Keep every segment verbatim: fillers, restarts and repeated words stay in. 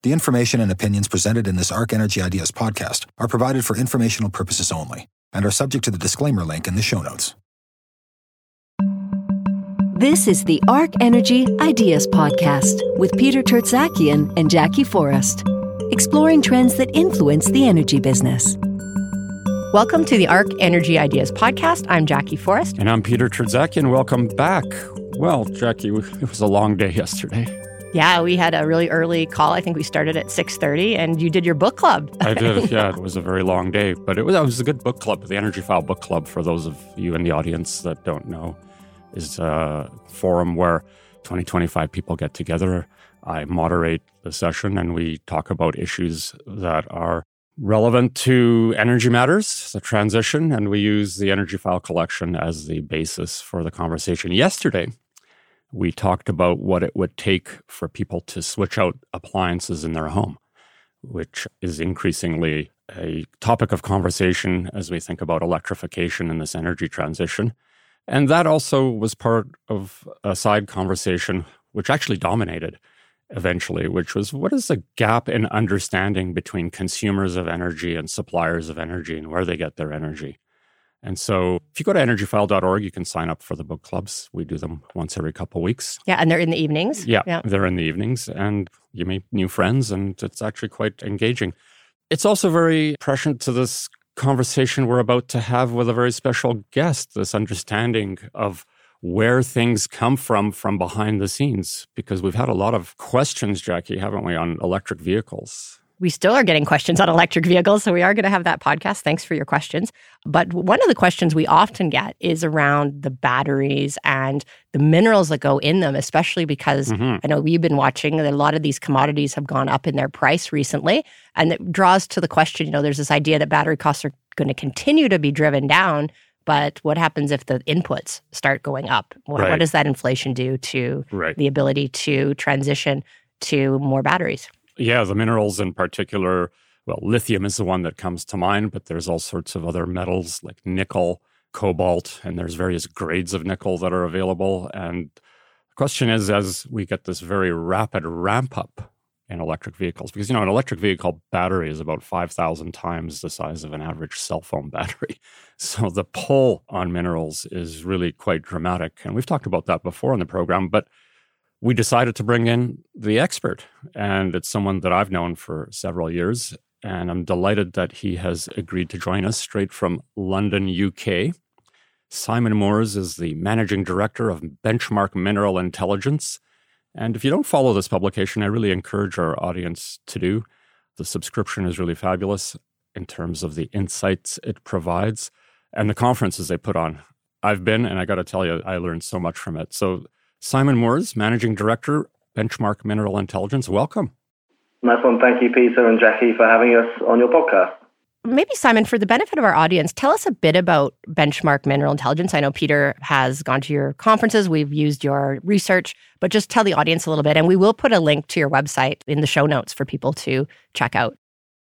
The information and opinions presented in this Arc Energy Ideas podcast are provided for informational purposes only and are subject to the disclaimer link in the show notes. This is the Arc Energy Ideas podcast with Peter Tertzakian and Jackie Forrest, exploring trends that influence the energy business. Welcome to the Arc Energy Ideas podcast. I'm Jackie Forrest. And I'm Peter Tertzakian. Welcome back. Well, Jackie, it was a long day yesterday. Yeah, we had a really early call. I think we started at six thirty, and you did your book club. I did, yeah. It was a very long day, but it was, it was a good book club. The Energy File Book Club, for those of you in the audience that don't know, is a forum where twenty, twenty-five people get together. I moderate the session, and we talk about issues that are relevant to energy matters, the transition, and we use the Energy File collection as the basis for the conversation. Yesterday, we talked about what it would take for people to switch out appliances in their home, which is increasingly a topic of conversation as we think about electrification and this energy transition. And that also was part of a side conversation, which actually dominated eventually, which was what is the gap in understanding between consumers of energy and suppliers of energy and where they get their energy. And so if you go to energy file dot org, you can sign up for the book clubs. We do them once every couple of weeks. Yeah, and they're in the evenings. Yeah, yeah, they're in the evenings, and you meet new friends, and it's actually quite engaging. It's also very prescient to this conversation we're about to have with a very special guest, this understanding of where things come from from behind the scenes, because we've had a lot of questions, Jackie, haven't we, on electric vehicles? We still are getting questions on electric vehicles, so we are going to have that podcast. Thanks for your questions. But one of the questions we often get is around the batteries and the minerals that go in them, especially because mm-hmm. I know we've been watching that a lot of these commodities have gone up in their price recently. And it draws to the question, you know, there's this idea that battery costs are going to continue to be driven down. But what happens if the inputs start going up? What, right. what does that inflation do to right. the ability to transition to more batteries? Yeah, the minerals in particular, well, lithium is the one that comes to mind, but there's all sorts of other metals like nickel, cobalt, and there's various grades of nickel that are available. And the question is, as we get this very rapid ramp up in electric vehicles, because, you know, an electric vehicle battery is about five thousand times the size of an average cell phone battery. So the pull on minerals is really quite dramatic. And we've talked about that before in the program, but we decided to bring in the expert, and it's someone that I've known for several years, and I'm delighted that he has agreed to join us straight from London, U K. Simon Moores is the managing director of Benchmark Mineral Intelligence, and if you don't follow this publication, I really encourage our audience to do. The subscription is really fabulous in terms of the insights it provides and the conferences they put on. I've been, and I got to tell you, I learned so much from it. So Simon Moores, Managing Director, Benchmark Mineral Intelligence. Welcome. Nice one. Thank you, Peter and Jackie, for having us on your podcast. Maybe, Simon, for the benefit of our audience, tell us a bit about Benchmark Mineral Intelligence. I know Peter has gone to your conferences. We've used your research, but just tell the audience a little bit. And we will put a link to your website in the show notes for people to check out.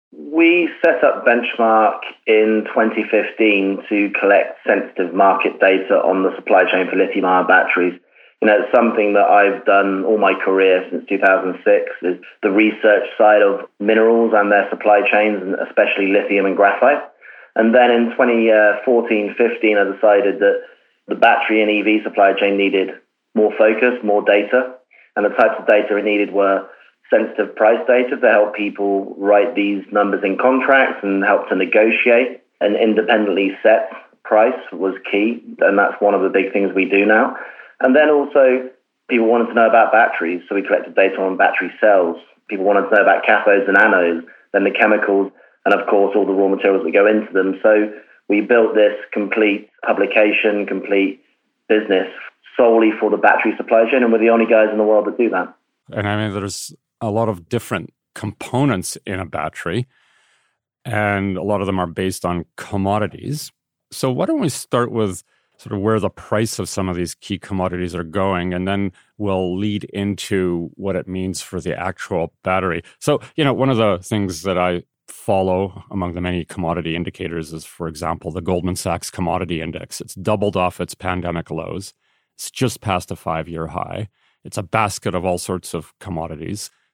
We set up Benchmark in twenty fifteen to collect sensitive market data on the supply chain for lithium-ion batteries. You know, it's something that I've done all my career since two thousand six, is the research side of minerals and their supply chains, and especially lithium and graphite. And then in twenty fourteen fifteen, I decided that the battery and E V supply chain needed more focus, more data. And the types of data it needed were sensitive price data to help people write these numbers in contracts and help to negotiate. And independently set price was key. And that's one of the big things we do now. And then also, people wanted to know about batteries, so we collected data on battery cells. People wanted to know about cathodes and anodes, then the chemicals, and of course, all the raw materials that go into them. So we built this complete publication, complete business solely for the battery supply chain, and we're the only guys in the world that do that. And I mean, there's a lot of different components in a battery, and a lot of them are based on commodities. So why don't we start with sort of where the price of some of these key commodities are going, and then we'll lead into what it means for the actual battery. So, you know, one of the things that I follow among the many commodity indicators is, for example, the Goldman Sachs Commodity Index. It's doubled off its pandemic lows. It's just past a five-year high. It's a basket of all sorts of commodities.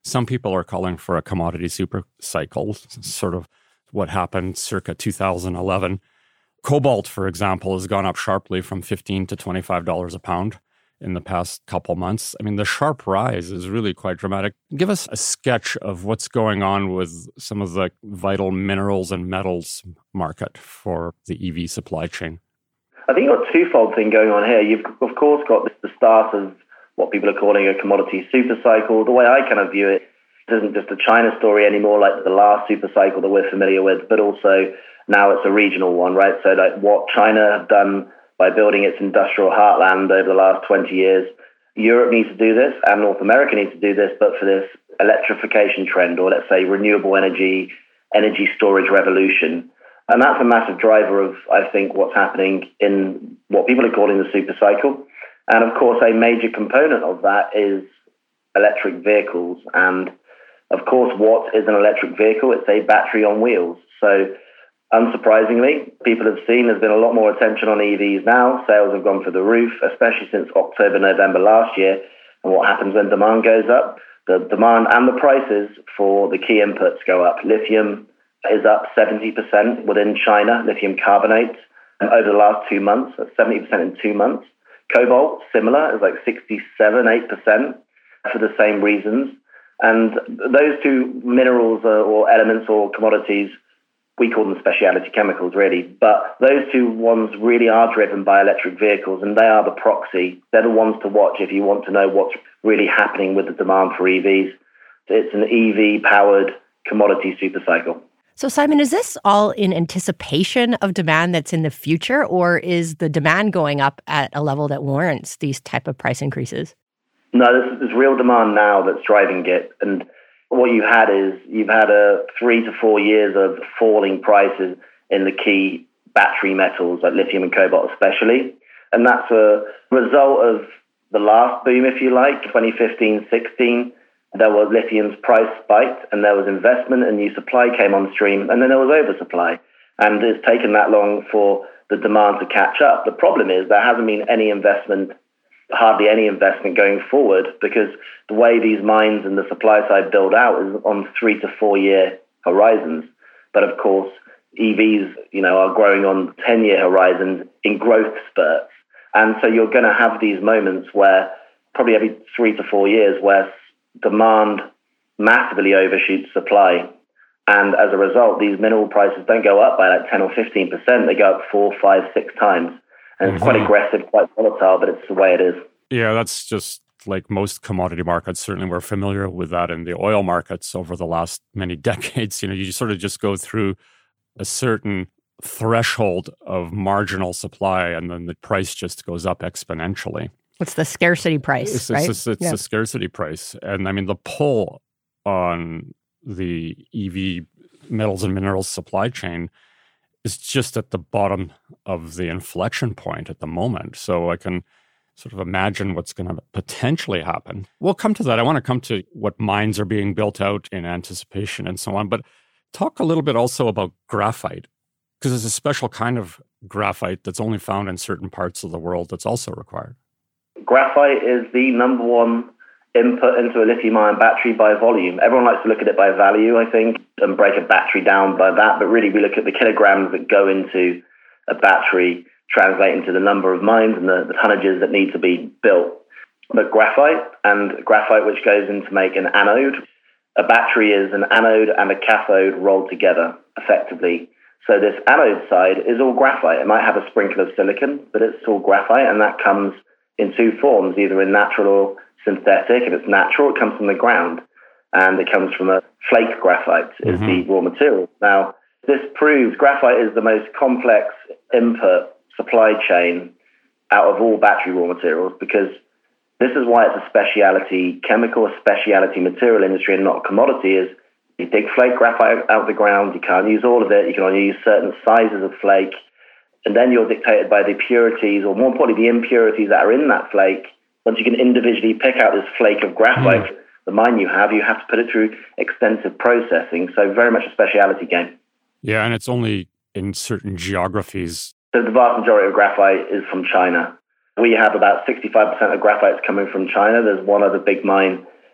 Some people are calling for a commodity super cycle, sort of what happened circa two thousand eleven. Cobalt, for example, has gone up sharply from fifteen to twenty-five dollars a pound in the past couple months. I mean, the sharp rise is really quite dramatic. Give us a sketch of what's going on with some of the vital minerals and metals market for the E V supply chain. I think you've got a twofold thing going on here. You've, of course, got the start of what people are calling a commodity super cycle. The way I kind of view it, it isn't just a China story anymore, like the last super cycle that we're familiar with, but also now it's a regional one, right? So like what China have done by building its industrial heartland over the last twenty years, Europe needs to do this and North America needs to do this, but for this electrification trend, or let's say renewable energy, energy storage revolution. And that's a massive driver of, I think, what's happening in what people are calling the super cycle. And of course, a major component of that is electric vehicles. And of course, what is an electric vehicle? It's a battery on wheels. So unsurprisingly, people have seen there's been a lot more attention on E Vs now. Sales have gone through the roof, especially since October, November last year. And what happens when demand goes up? The demand and the prices for the key inputs go up. Lithium is up seventy percent within China, lithium carbonate, over the last two months. That's seventy percent in two months. Cobalt, similar, is like sixty-seven, eight percent for the same reasons. And those two minerals or elements or commodities, we call them specialty chemicals, really. But those two ones really are driven by electric vehicles, and they are the proxy. They're the ones to watch if you want to know what's really happening with the demand for E Vs. It's an E V-powered commodity supercycle. So, Simon, is this all in anticipation of demand that's in the future, or is the demand going up at a level that warrants these type of price increases? No, there's, there's real demand now that's driving it. And what you've had is you've had a three to four years of falling prices in the key battery metals like lithium and cobalt especially. And that's a result of the last boom, if you like, twenty fifteen sixteen. There was lithium's price spiked and there was investment and new supply came on stream, and then there was oversupply. And it's taken that long for the demand to catch up. The problem is there hasn't been any investment, hardly any investment going forward, because the way these mines and the supply side build out is on three to four year horizons. But of course, E Vs, you know, are growing on ten year horizons in growth spurts. And so you're going to have these moments where probably every three to four years where demand massively overshoots supply. And as a result, these mineral prices don't go up by like ten or fifteen percent. They go up four, five, six times. And it's mm-hmm. quite aggressive, quite volatile, but it's the way it is. Yeah, that's just like most commodity markets. Certainly we're familiar with that in the oil markets over the last many decades. You know, you sort of just go through a certain threshold of marginal supply and then the price just goes up exponentially. It's the scarcity price, it's, right? It's, it's yeah. the scarcity price. And I mean, the pull on the E V metals and minerals supply chain is just at the bottom of the inflection point at the moment. So I can sort of imagine what's going to potentially happen. We'll come to that. I want to come to what mines are being built out in anticipation and so on. But talk a little bit also about graphite, because there's a special kind of graphite that's only found in certain parts of the world that's also required. Graphite is the number one input into a lithium-ion battery by volume. Everyone likes to look at it by value, I think, and break a battery down by that. But really, we look at the kilograms that go into a battery, translate into the number of mines and the, the tonnages that need to be built. But graphite, and graphite which goes in to make an anode, a battery is an anode and a cathode rolled together, effectively. So this anode side is all graphite. It might have a sprinkle of silicon, but it's all graphite, and that comes in two forms, either in natural or synthetic. If it's natural, it comes from the ground, and it comes from a flake graphite is mm-hmm. the raw material. Now, this proves graphite is the most complex input supply chain out of all battery raw materials, because this is why it's a specialty chemical, a specialty material industry and not a commodity. Is you dig flake graphite out of the ground, you can't use all of it, you can only use certain sizes of flake, and then you're dictated by the purities, or more importantly, the impurities that are in that flake. Once you can individually pick out this flake of graphite, mm. the mine you have, you have to put it through extensive processing. So very much a specialty game. Yeah, and it's only in certain geographies. So the vast majority of graphite is from China. We have about sixty-five percent of graphites coming from China. There's one other big mine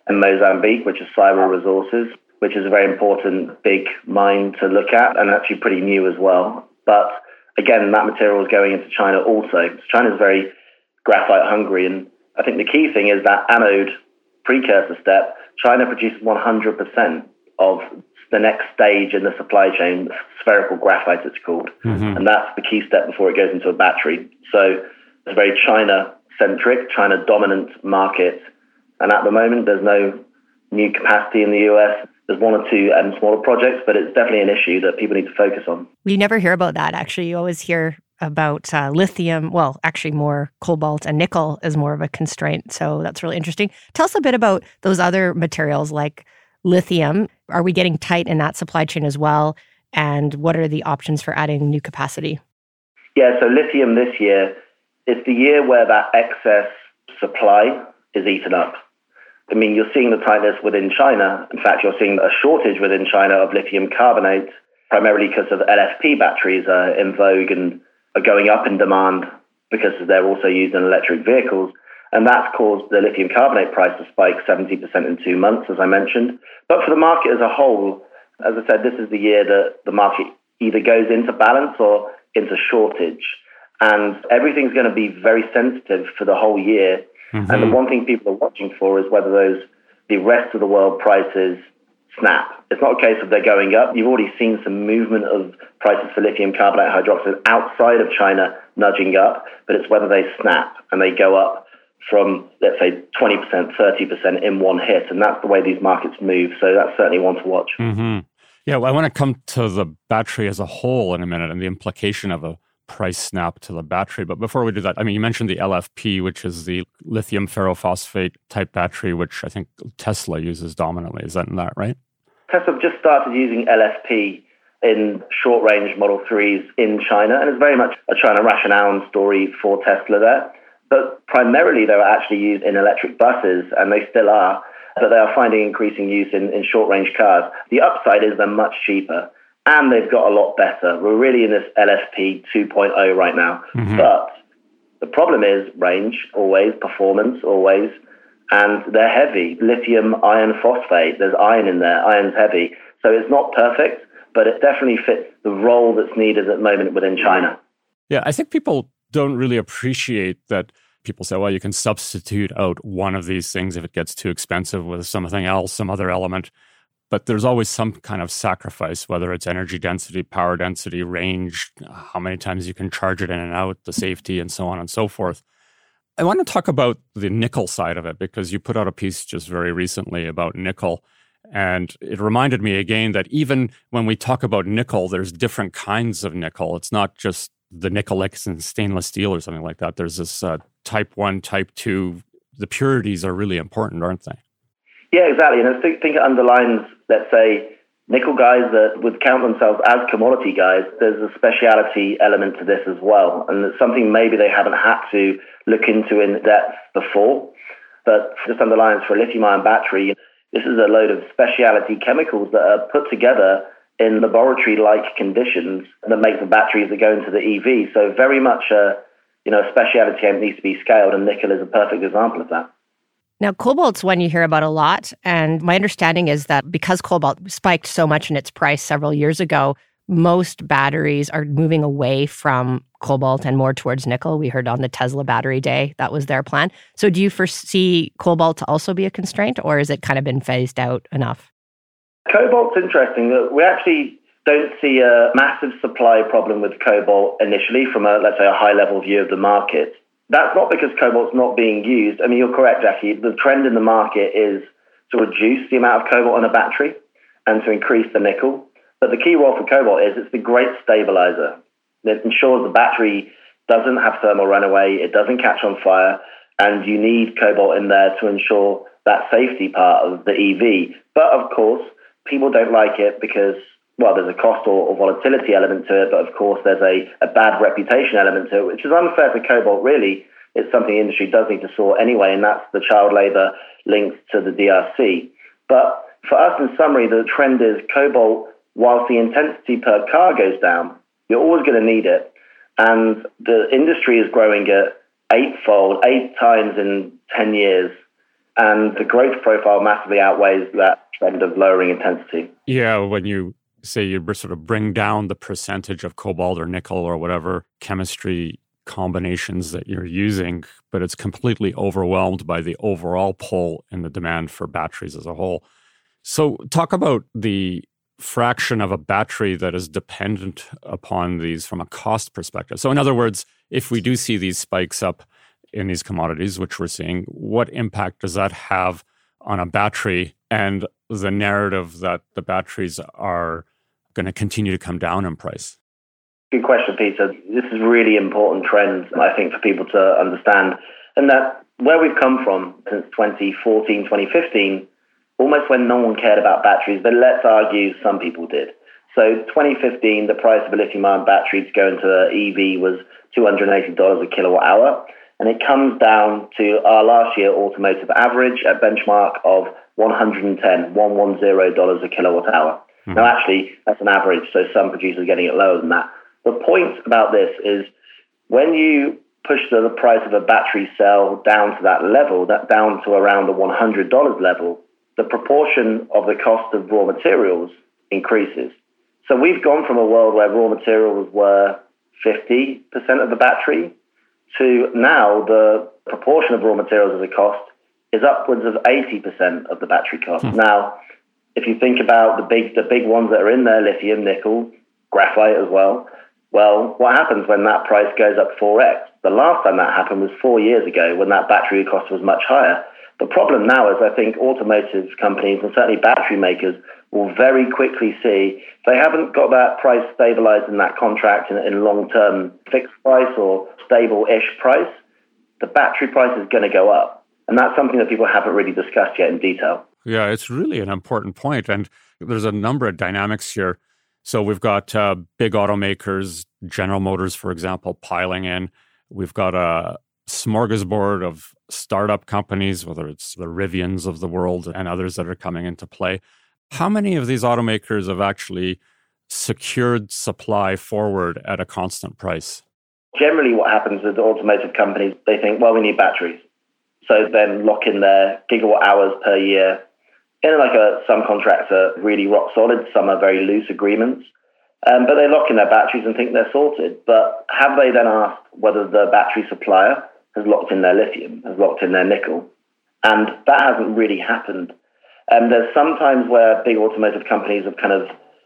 in Mozambique, which is Cyber Resources, which is a very important big mine to look at and actually pretty new as well. But again, that material is going into China also. China is very graphite hungry, and I think the key thing is that anode precursor step. China produces one hundred percent of the next stage in the supply chain, spherical graphite it's called. Mm-hmm. And that's the key step before it goes into a battery. So it's a very China-centric, China-dominant market. And at the moment, there's no new capacity in the U S. There's one or two and smaller projects, but it's definitely an issue that people need to focus on. We never hear about that, actually. You always hear about uh, lithium, well, actually more cobalt and nickel is more of a constraint. So that's really interesting. Tell us a bit about those other materials like lithium. Are we getting tight in that supply chain as well? And what are the options for adding new capacity? Yeah, so lithium this year, it's the year where that excess supply is eaten up. I mean, you're seeing the tightness within China. In fact, you're seeing a shortage within China of lithium carbonate, primarily because of L F P batteries are in vogue and are going up in demand because they're also used in electric vehicles. And that's caused the lithium carbonate price to spike seventy percent in two months, as I mentioned. But for the market as a whole, as I said, this is the year that the market either goes into balance or into shortage. And everything's going to be very sensitive for the whole year. Mm-hmm. And the one thing people are watching for is whether those the rest of the world prices snap. It's not a case of they're going up. You've already seen some movement of prices for lithium carbonate hydroxide outside of China nudging up, but it's whether they snap and they go up from, let's say, twenty percent, thirty percent in one hit. And that's the way these markets move. So that's certainly one to watch. Mm-hmm. Yeah, well, I want to come to the battery as a whole in a minute and the implication of a price snap to the battery. But before we do that, I mean, you mentioned the L F P, which is the lithium ferrophosphate type battery, which I think Tesla uses dominantly. Is that that right? Tesla just started using L F P in short-range Model threes in China, and it's very much a China rationale story for Tesla there. But primarily, they were actually used in electric buses, and they still are, but they are finding increasing use in, in short-range cars. The upside is they're much cheaper, and they've got a lot better. We're really in this L F P two point oh right now. Mm-hmm. But the problem is range, always, performance, always, and they're heavy. Lithium iron phosphate, there's iron in there, iron's heavy. So it's not perfect, but it definitely fits the role that's needed at the moment within China. Yeah, I think people don't really appreciate that. People say, well, you can substitute out one of these things if it gets too expensive with something else, some other element. But there's always some kind of sacrifice, whether it's energy density, power density, range, how many times you can charge it in and out, the safety, and so on and so forth. I want to talk about the nickel side of it, because you put out a piece just very recently about nickel. And it reminded me again that even when we talk about nickel, there's different kinds of nickel. It's not just the nickel like in stainless steel or something like that. There's this uh, type one, type two. The purities are really important, aren't they? Yeah, exactly. And I think, think it underlines, let's say, nickel guys that would count themselves as commodity guys. There's a speciality element to this as well. And it's something maybe they haven't had to look into in depth before. But just underlines for a lithium-ion battery, this is a load of speciality chemicals that are put together in laboratory-like conditions that make the batteries that go into the E V. So very much a, you know, a speciality that needs to be scaled, and nickel is a perfect example of that. Now, cobalt's one you hear about a lot, and my understanding is that because cobalt spiked so much in its price several years ago, most batteries are moving away from cobalt and more towards nickel. We heard on the Tesla battery day, that was their plan. So do you foresee cobalt to also be a constraint, or has it kind of been phased out enough? Cobalt's interesting. We actually don't see a massive supply problem with cobalt initially from a, let's say, a high-level view of the market. That's not because cobalt's not being used. I mean, you're correct, Jackie. The trend in the market is to reduce the amount of cobalt in a battery and to increase the nickel. But the key role for cobalt is it's the great stabilizer. It ensures the battery doesn't have thermal runaway, it doesn't catch on fire, and you need cobalt in there to ensure that safety part of the E V. But of course, people don't like it because, well, there's a cost or, or volatility element to it, but of course there's a, a bad reputation element to it, which is unfair to cobalt, really. It's something the industry does need to sort anyway, and that's the child labour linked to the D R C. But for us, in summary, the trend is cobalt, whilst the intensity per car goes down, you're always going to need it. And the industry is growing at eightfold, eight times in ten years. And the growth profile massively outweighs that trend of lowering intensity. Yeah, when you say you sort of bring down the percentage of cobalt or nickel or whatever chemistry combinations that you're using, but it's completely overwhelmed by the overall pull in the demand for batteries as a whole. So talk about the fraction of a battery that is dependent upon these from a cost perspective. So in other words, if we do see these spikes up in these commodities, which we're seeing, what impact does that have on a battery and the narrative that the batteries are going to continue to come down in price? Good question, Peter. This is really important trend, I think, for people to understand. And that where we've come from since twenty fourteen, twenty fifteen, almost when no one cared about batteries, but let's argue some people did. So twenty fifteen, the price of a lithium-ion battery to go into an E V was two hundred eighty dollars a kilowatt hour. And it comes down to our last year automotive average at benchmark of one hundred ten dollars a kilowatt hour. Mm-hmm. Now, actually, that's an average, so some producers are getting it lower than that. The point about this is when you push the price of a battery cell down to that level, that down to around the one hundred dollars level, the proportion of the cost of raw materials increases. So we've gone from a world where raw materials were fifty percent of the battery to now the proportion of raw materials as a cost is upwards of eighty percent of the battery cost. Hmm. Now, if you think about the big the big ones that are in there, lithium, nickel, graphite as well, well, what happens when that price goes up four x? The last time that happened was four years ago when that battery cost was much higher. The problem now is I think automotive companies and certainly battery makers will very quickly see if they haven't got that price stabilized in that contract in, in long-term fixed price or stable-ish price, the battery price is going to go up. And that's something that people haven't really discussed yet in detail. Yeah, it's really an important point. And there's a number of dynamics here. So we've got uh, big automakers, General Motors, for example, piling in. We've got a smorgasbord of startup companies, whether it's the Rivians of the world and others that are coming into play. How many of these automakers have actually secured supply forward at a constant price? Generally, what happens with the automotive companies, they think, well, we need batteries. So then lock in their gigawatt hours per year. In like a, some contracts are really rock solid, some are very loose agreements. Um, but they lock in their batteries and think they're sorted. But have they then asked whether the battery supplier has locked in their lithium, has locked in their nickel? And that hasn't really happened. And there's sometimes where big automotive companies have kind of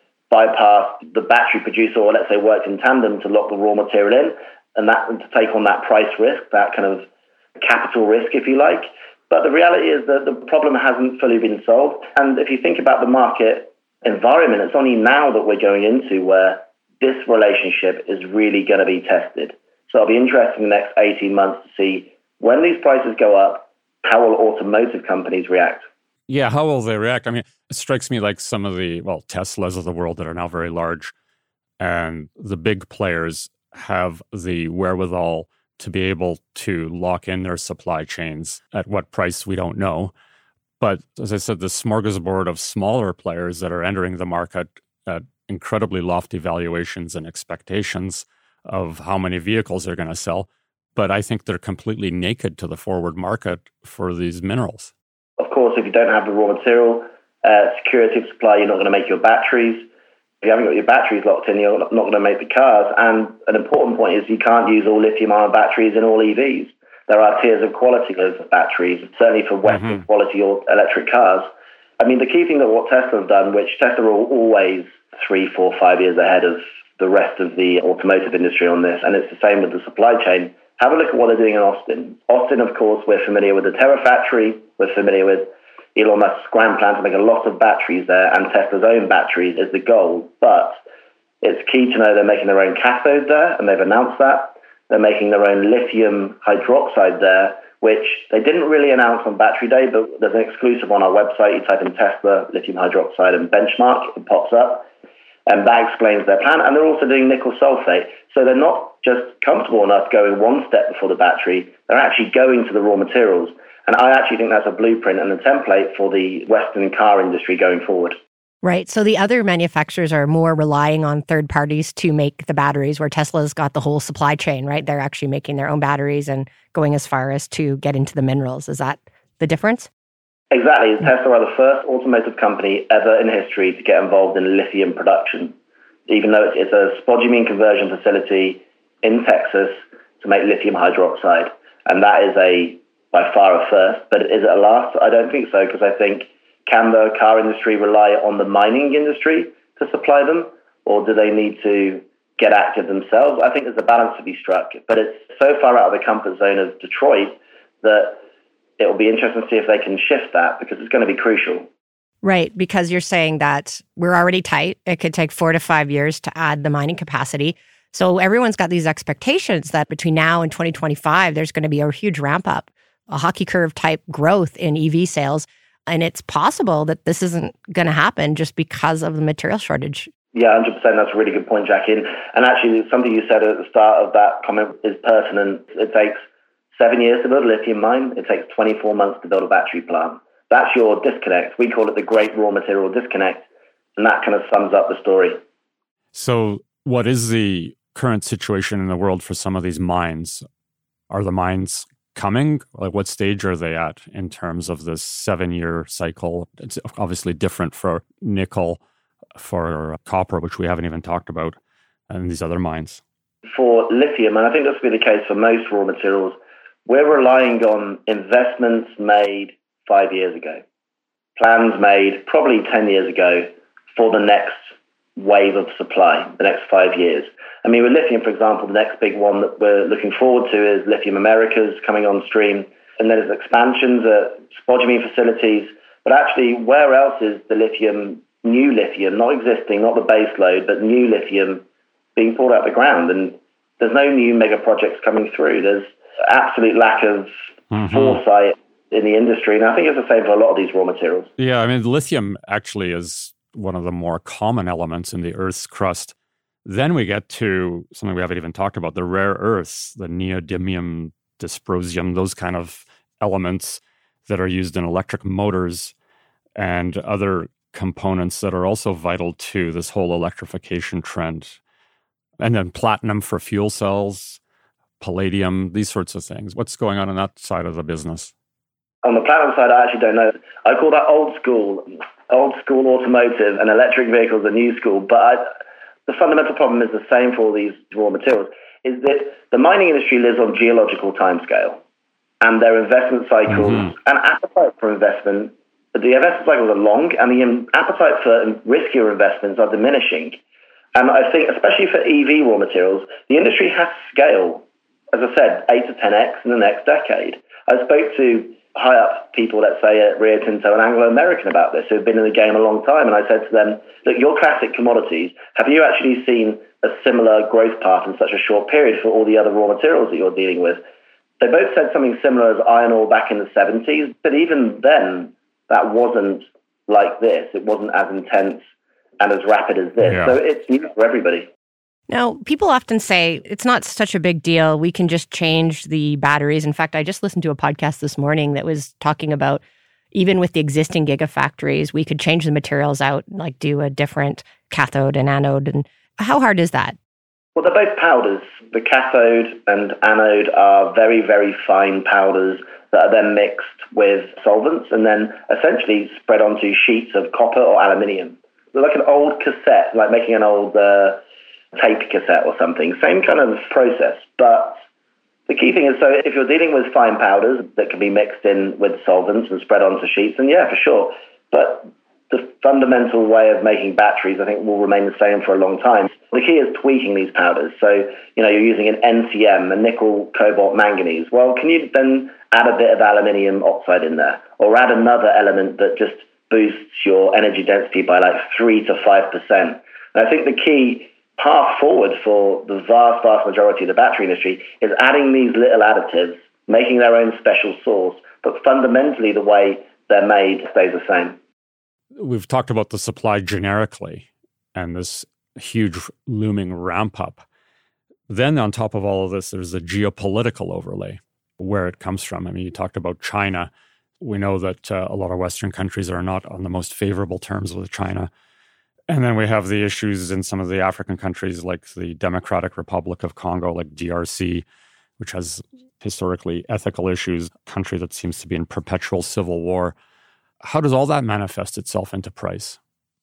bypassed the battery producer, or let's say worked in tandem to lock the raw material in, and that and to take on that price risk, that kind of capital risk, if you like. But the reality is that the problem hasn't fully been solved. And if you think about the market environment, it's only now that we're going into where this relationship is really going to be tested. So it'll be interesting in the next eighteen months to see when these prices go up, how will automotive companies react? Yeah, how will they react? I mean, it strikes me like some of the, well, Teslas of the world that are now very large, and the big players have the wherewithal to be able to lock in their supply chains at what price we don't know. But as I said, the smorgasbord of smaller players that are entering the market at incredibly lofty valuations and expectations of how many vehicles they're going to sell. But I think they're completely naked to the forward market for these minerals. Of course, if you don't have the raw material, uh, security of supply, you're not going to make your batteries. If you haven't got your batteries locked in, you're not going to make the cars. And an important point is you can't use all lithium-ion batteries in all E Vs. There are tiers of quality of batteries, certainly for Western mm-hmm. quality or electric cars. I mean, the key thing that what Tesla have done, which Tesla are always three, four, five years ahead of the rest of the automotive industry on this, and it's the same with the supply chain. Have a look at what they're doing in Austin. Austin, of course, we're familiar with the Terafactory. We're familiar with Elon Musk's grand plan to make a lot of batteries there, and Tesla's own batteries is the goal. But it's key to know they're making their own cathode there, and they've announced that. They're making their own lithium hydroxide there, which they didn't really announce on Battery Day, but there's an exclusive on our website. You type in Tesla, lithium hydroxide, and benchmark, it pops up. And that explains their plan. And they're also doing nickel sulfate. So they're not just comfortable enough going one step before the battery. They're actually going to the raw materials. And I actually think that's a blueprint and a template for the Western car industry going forward. Right. So the other manufacturers are more relying on third parties to make the batteries, where Tesla's got the whole supply chain, right? They're actually making their own batteries and going as far as to get into the minerals. Is that the difference? Exactly. Tesla are the first automotive company ever in history to get involved in lithium production, even though it's, it's a spodumene conversion facility in Texas to make lithium hydroxide. And that is a by far a first. But is it a last? I don't think so, because I think can the car industry rely on the mining industry to supply them, or do they need to get active themselves? I think there's a balance to be struck. But it's so far out of the comfort zone of Detroit that it will be interesting to see if they can shift that, because it's going to be crucial. Right, because you're saying that we're already tight. It could take four to five years to add the mining capacity. So everyone's got these expectations that between now and twenty twenty-five, there's going to be a huge ramp up, a hockey curve type growth in E V sales. And it's possible that this isn't going to happen just because of the material shortage. Yeah, one hundred percent. That's a really good point, Jackie. And actually, something you said at the start of that comment is pertinent. It takes seven years to build a lithium mine. It takes twenty-four months to build a battery plant. That's your disconnect. We call it the great raw material disconnect. And that kind of sums up the story. So what is the current situation in the world for some of these mines? Are the mines coming? Like, what stage are they at in terms of this seven-year cycle? It's obviously different for nickel, for copper, which we haven't even talked about, and these other mines. For lithium, and I think this will be the case for most raw materials, we're relying on investments made five years ago, plans made probably ten years ago for the next wave of supply, the next five years. I mean, with lithium, for example, the next big one that we're looking forward to is Lithium Americas coming on stream. And there's expansions at spodumene facilities. But actually, where else is the lithium, new lithium, not existing, not the base load, but new lithium being pulled out of the ground? And there's no new mega projects coming through. There's absolute lack of mm-hmm. foresight in the industry. And I think it's the same for a lot of these raw materials. Yeah, I mean, lithium actually is one of the more common elements in the Earth's crust. Then we get to something we haven't even talked about, the rare earths, the neodymium, dysprosium, those kind of elements that are used in electric motors and other components that are also vital to this whole electrification trend. And then platinum for fuel cells, palladium, these sorts of things. What's going on on that side of the business? On the platinum side, I actually don't know. I call that old school, old school automotive, and electric vehicles are new school. But I, the fundamental problem is the same for all these raw materials, is that the mining industry lives on geological timescale, and their investment cycles mm-hmm. and appetite for investment, the investment cycles are long, and the appetite for riskier investments are diminishing. And I think, especially for E V raw materials, the industry has to scale, as I said, eight to ten x in the next decade. I spoke to high-up people, let's say, at Rio Tinto and Anglo American about this, who have been in the game a long time. And I said to them, look, your classic commodities, have you actually seen a similar growth path in such a short period for all the other raw materials that you're dealing with? They both said something similar as iron ore back in the seventies, but even then, that wasn't like this. It wasn't as intense and as rapid as this. Yeah. So it's new for everybody. Now, people often say it's not such a big deal. We can just change the batteries. In fact, I just listened to a podcast this morning that was talking about even with the existing gigafactories, we could change the materials out, like do a different cathode and anode. And how hard is that? Well, they're both powders. The cathode and anode are very, very fine powders that are then mixed with solvents and then essentially spread onto sheets of copper or aluminium. They're like an old cassette, like making an old uh, tape cassette or something. Same kind of process. But the key thing is, so if you're dealing with fine powders that can be mixed in with solvents and spread onto sheets, then yeah, for sure. But the fundamental way of making batteries, I think, will remain the same for a long time. The key is tweaking these powders. So, you know, you're using an N C M, a nickel, cobalt, manganese. Well, can you then add a bit of aluminium oxide in there? Or add another element that just boosts your energy density by like three to five percent? And I think the key path forward for the vast, vast majority of the battery industry is adding these little additives, making their own special sauce, but fundamentally the way they're made stays the same. We've talked about the supply generically and this huge looming ramp up. Then on top of all of this, there's a geopolitical overlay, where it comes from. I mean, you talked about China. We know that uh, a lot of Western countries are not on the most favorable terms with China. And then we have the issues in some of the African countries like the Democratic Republic of Congo, like D R C, which has historically ethical issues, a country that seems to be in perpetual civil war. how does all that manifest itself into price?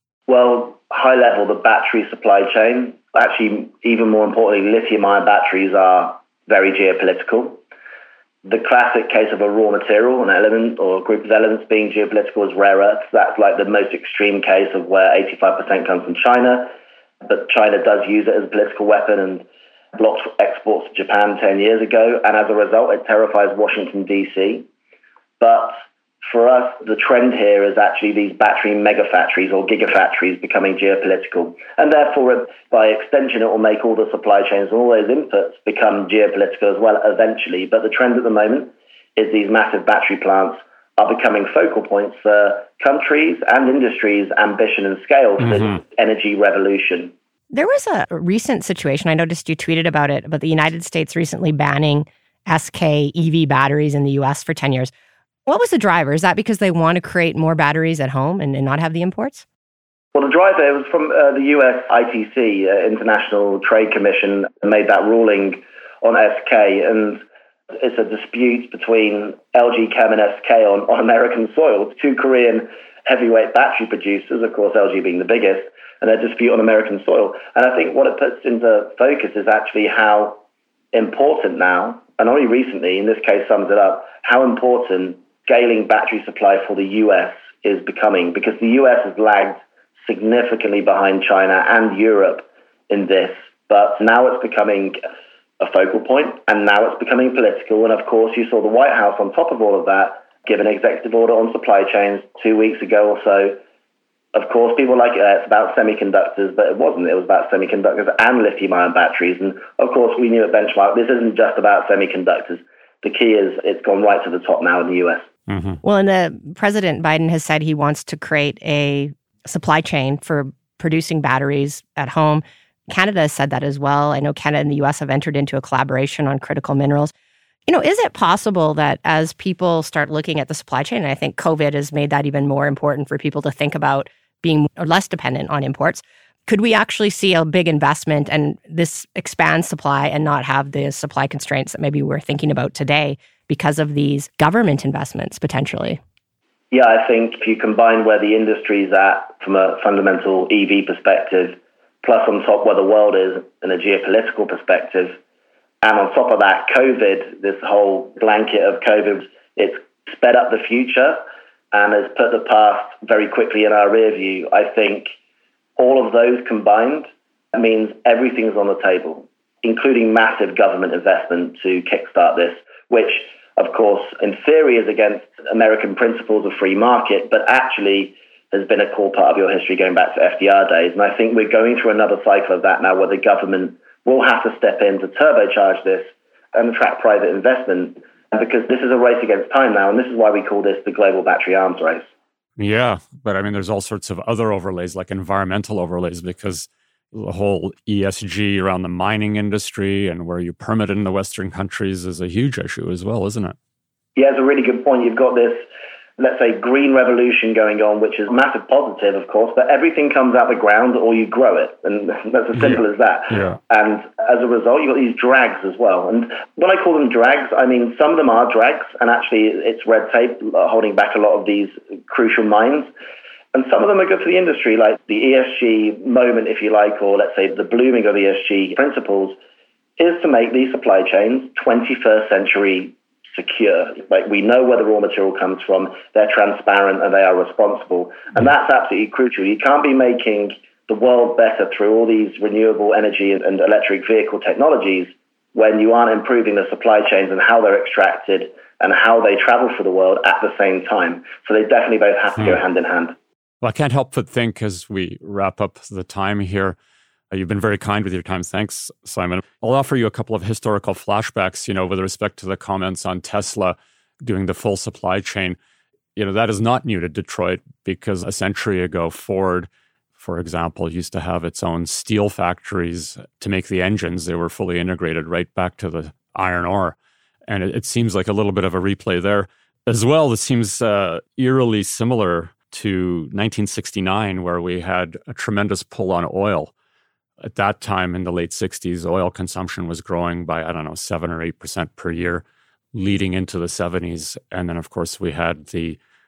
Well, high level, the battery supply chain, actually, even more importantly, lithium-ion batteries are very geopolitical. The classic case of a raw material, an element or a group of elements being geopolitical is rare earths. That's like the most extreme case of where eighty-five percent comes from China, but China does use it as a political weapon and blocked exports to Japan ten years ago. And as a result, it terrifies Washington, D C. But for us, the trend here is actually these battery mega factories or gigafactories becoming geopolitical. And therefore, by extension, it will make all the supply chains and all those inputs become geopolitical as well eventually. But the trend at the moment is these massive battery plants are becoming focal points for countries and industries' ambition and scale for mm-hmm. this energy revolution. There was a recent situation, I noticed you tweeted about it, about the United States recently banning S K E V batteries in the U S for ten years. What was the driver? Is that because they want to create more batteries at home and, and not have the imports? Well, the driver was from uh, the U S I T C, uh, International Trade Commission, made that ruling on S K. And it's a dispute between L G Chem and S K on, on American soil, two Korean heavyweight battery producers, of course, L G being the biggest, and a dispute on American soil. And I think what it puts into focus is actually how important now, and only recently, in this case sums it up, how important scaling battery supply for the U S is becoming, because the U S has lagged significantly behind China and Europe in this. But now it's becoming a focal point, and now it's becoming political. And of course, you saw the White House on top of all of that give an executive order on supply chains two weeks ago or so. Of course, people like uh, it's about semiconductors, but it wasn't. It was about semiconductors and lithium-ion batteries. And of course, we knew at Benchmark, this isn't just about semiconductors. The key is it's gone right to the top now in the U S. Mm-hmm. Well, and the President Biden has said he wants to create a supply chain for producing batteries at home. Canada has said that as well. I know Canada and the U S have entered into a collaboration on critical minerals. You know, is it possible that as people start looking at the supply chain, and I think COVID has made that even more important for people to think about being less dependent on imports, could we actually see a big investment and this expand supply and not have the supply constraints that maybe we're thinking about today because of these government investments potentially? Yeah, I think if you combine where the industry is at from a fundamental E V perspective, plus on top where the world is in a geopolitical perspective, and on top of that, COVID, this whole blanket of COVID, it's sped up the future and has put the past very quickly in our rear view. I think all of those combined means everything's on the table, including massive government investment to kickstart this, which, of course, in theory is against American principles of free market, but actually has been a core part of your history going back to F D R days. And I think we're going through another cycle of that now where the government will have to step in to turbocharge this and attract private investment, because this is a race against time now, and this is why we call this the global battery arms race. Yeah, but I mean, there's all sorts of other overlays, like environmental overlays, because the whole E S G around the mining industry and where you permit it in the Western countries is a huge issue as well, isn't it? Yeah, it's a really good point. You've got this, let's say, green revolution going on, which is massive positive, of course, but everything comes out of the ground or you grow it. And that's as simple yeah. as that. Yeah. And as a result, you've got these drags as well. And when I call them drags, I mean, some of them are drags, and actually it's red tape holding back a lot of these crucial mines. And some of them are good for the industry, like the E S G moment, if you like, or let's say the blooming of E S G principles, is to make these supply chains twenty-first century secure. Like, we know where the raw material comes from, they're transparent, and they are responsible. And that's absolutely crucial. You can't be making the world better through all these renewable energy and, and electric vehicle technologies when you aren't improving the supply chains and how they're extracted and how they travel for the world at the same time. So they definitely both have to hmm. go hand in hand. Well, I can't help but think as we wrap up the time here, uh, you've been very kind with your time. Thanks, Simon. I'll offer you a couple of historical flashbacks, you know, with respect to the comments on Tesla doing the full supply chain. You know, that is not new to Detroit, because a century ago, Ford, for example, used to have its own steel factories to make the engines. They were fully integrated right back to the iron ore. And it, it seems like a little bit of a replay there. As well, this seems uh, eerily similar to nineteen sixty-nine, where we had a tremendous pull on oil. At that time, in the late sixties, oil consumption was growing by, I don't know, seven or eight percent per year, leading into the seventies. And then, of course, we had the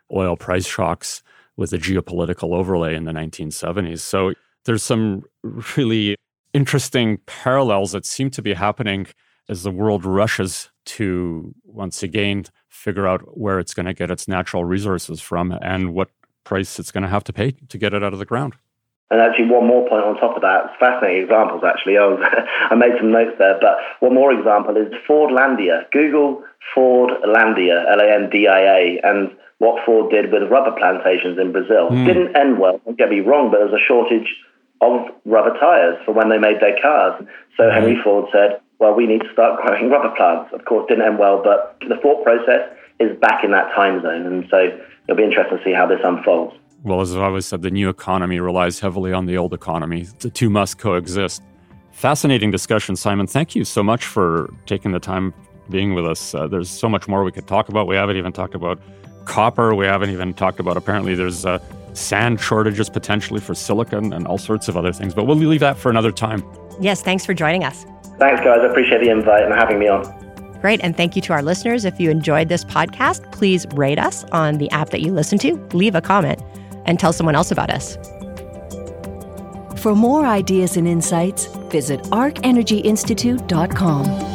oil price shocks with a geopolitical overlay in the nineteen seventies. So there's some really interesting parallels that seem to be happening as the world rushes to, once again, figure out where it's going to get its natural resources from and what price it's going to have to pay to get it out of the ground. And actually, one more point on top of that, it's fascinating examples, actually. I, was, I made some notes there, but one more example is Fordlandia. Google Fordlandia, L A N D I A, and what Ford did with rubber plantations in Brazil. Mm. Didn't end well, don't get me wrong, but there was a shortage of rubber tires for when they made their cars. So mm. Henry Ford said, well, we need to start growing rubber plants. Of course, didn't end well, but the thought process is back in that time zone. And so it'll be interesting to see how this unfolds. Well, as I've always said, the new economy relies heavily on the old economy. The two must coexist. Fascinating discussion, Simon. Thank you so much for taking the time being with us. Uh, there's so much more we could talk about. We haven't even talked about copper. We haven't even talked about, apparently, there's uh, sand shortages potentially for silicon and all sorts of other things. But we'll leave that for another time. Yes, thanks for joining us. Thanks, guys. I appreciate the invite and having me on. Great. And thank you to our listeners. If you enjoyed this podcast, please rate us on the app that you listen to, leave a comment, and tell someone else about us. For more ideas and insights, visit arc energy institute dot com.